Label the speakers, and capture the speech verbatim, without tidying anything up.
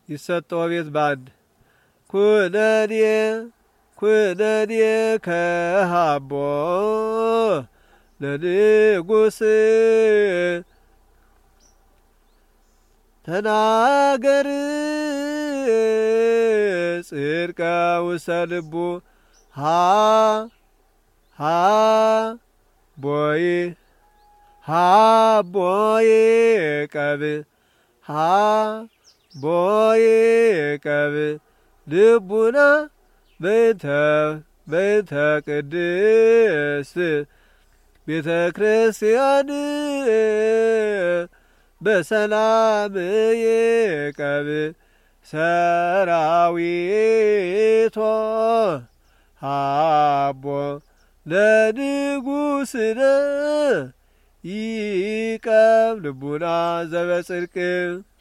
Speaker 1: ይሰጠው ቤት ባንድ ኩነኔ ኩነኔ ከሃቦ ለንጉሥ ተናገር ጽድቀ ውስተ ልቡ ሃ ሃ ቦይ ሃ ቦይ ቀብ ሃ ቦይ ቀብ ልቡና በይተ በይተ ቅድስት ቤተ ክርስቲያን በሰላም ይቀብ ሰራዊቶ ሃቦ ለንጉሥነ ይቀብ ልቡና ዘበጽድቅ